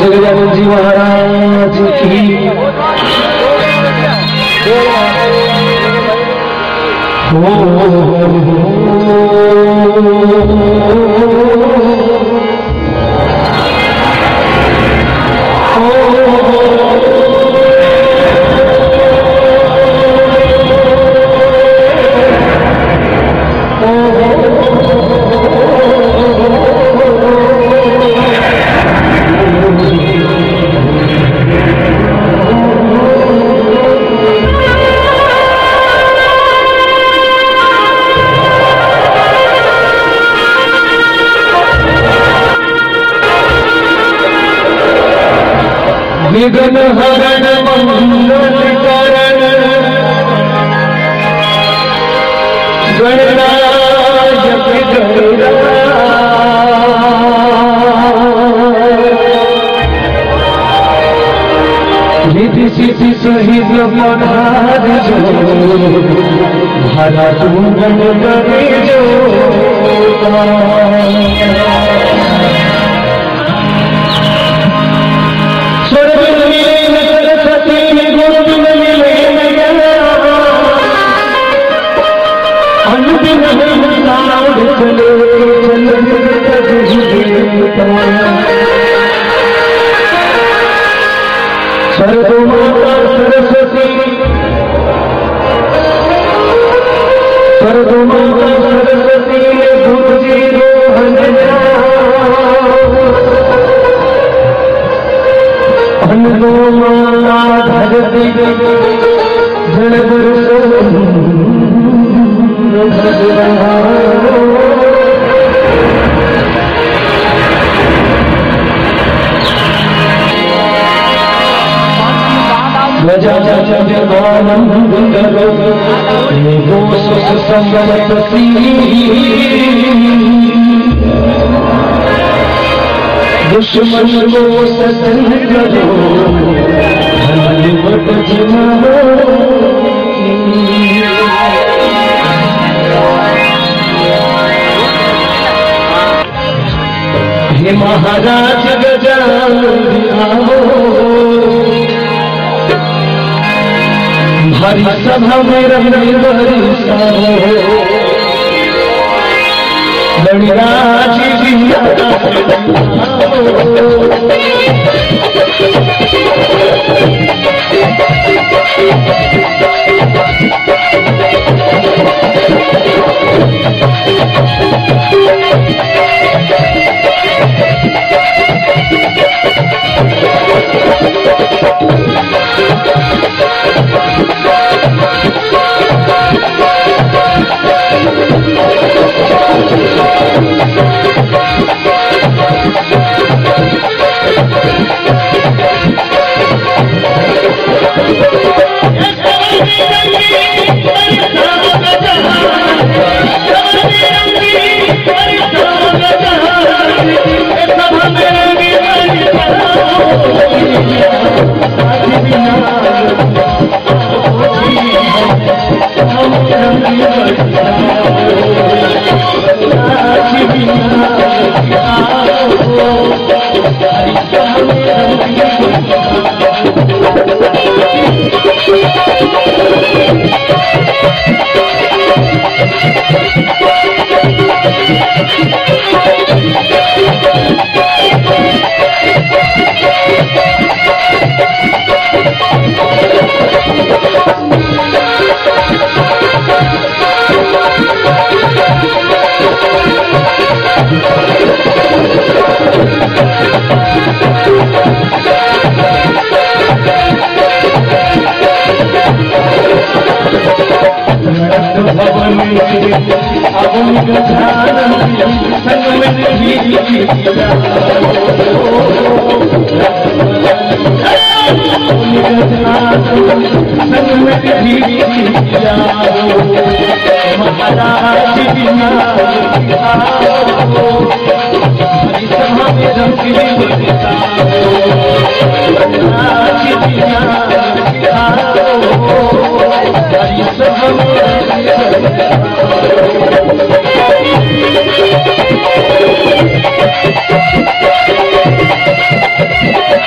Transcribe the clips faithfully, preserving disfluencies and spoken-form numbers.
जगजानन जी महाराज की हो। विघ्न हरण मंगल करण गणनायक निधि सिद्धि सहित पधार जो भला तुम गण करे जो सरदो माता सरस्वती सरदो माता सरस्वती गुरुजी रोहन अनो माता धरती जन दुश्मन को सत्संग करो हे महाराज गजानन आओ हरि सभा में रघुवीर लड़राज Thank you.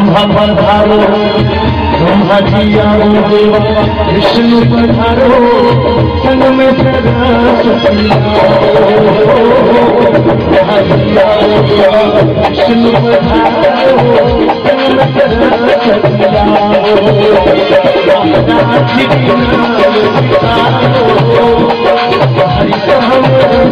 ब्रह्मा पधारो ब्रह्मा जी आओ देवा विष्णु पधारो संग में सरस्वती ब्रह्मा जी आओ देवा विष्णु पधारो संग में सरस्वती हरि हम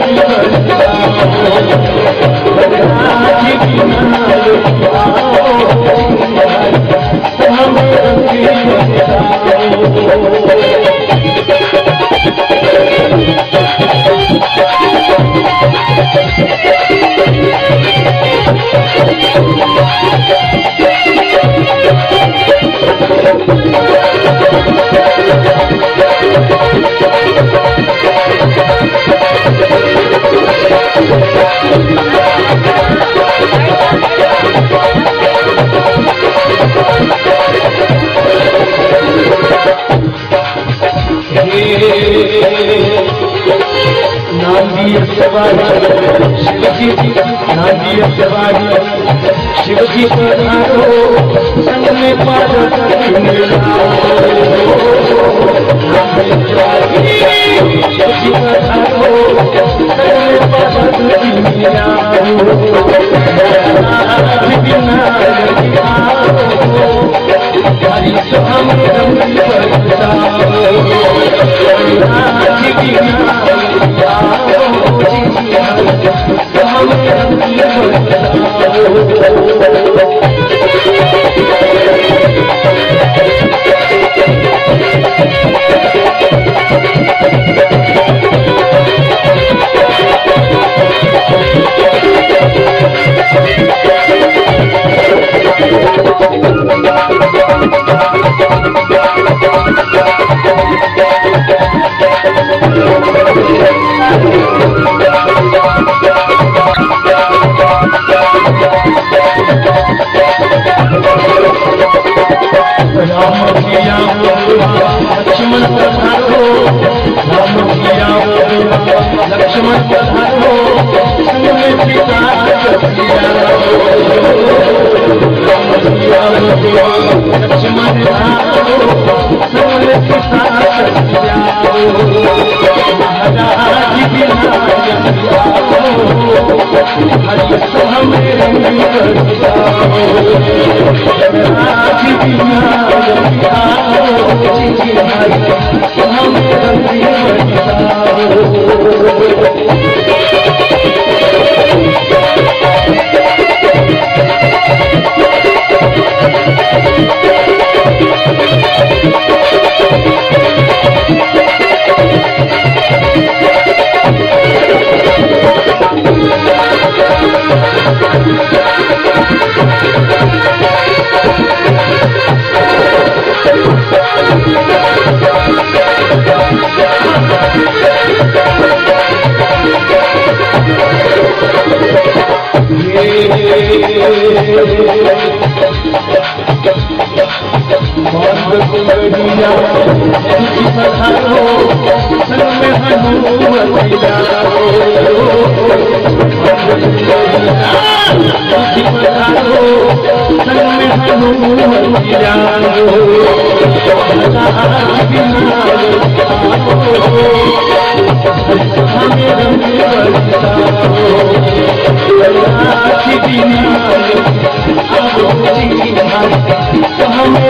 शिवजी नादी सवारी शिवजी पधारो संग में पार्वती शिवजी पधारो संग में पार्वती हरि तो हम लक्ष्मण पधारो राम किया लक्ष्मण पधारो संग में सीता किया राम किया लक्ष्मण पधारो संग में सीता किया महाराज बिना हरि तो हमें महाराज बिना पधारो संग में हनुमति पधारो संग में हनुमति हमें रंग हमें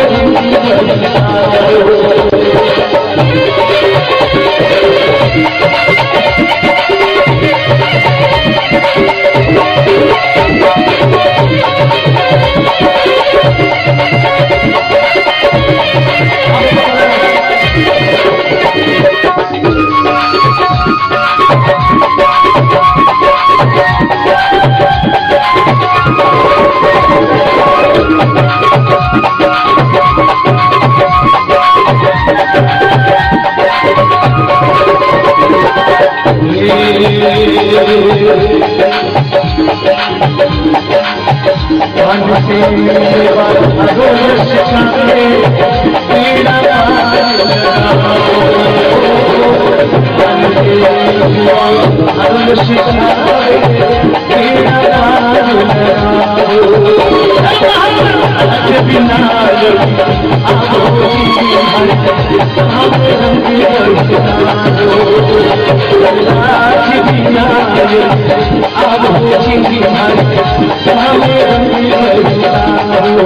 विनायक आओ हर हमें रंग बरसाओ राज विनायक आओ हर हमें रंग बरसाओ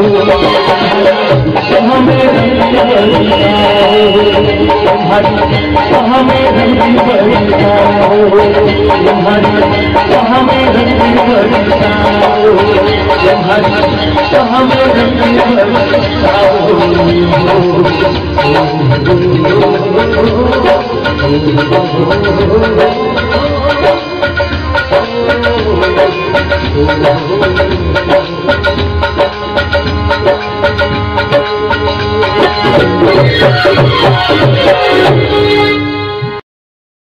हमें रंग बरसाओ हमें रंग बरसाओ हमें रंग बरसाओ हमें रंग बरसाओ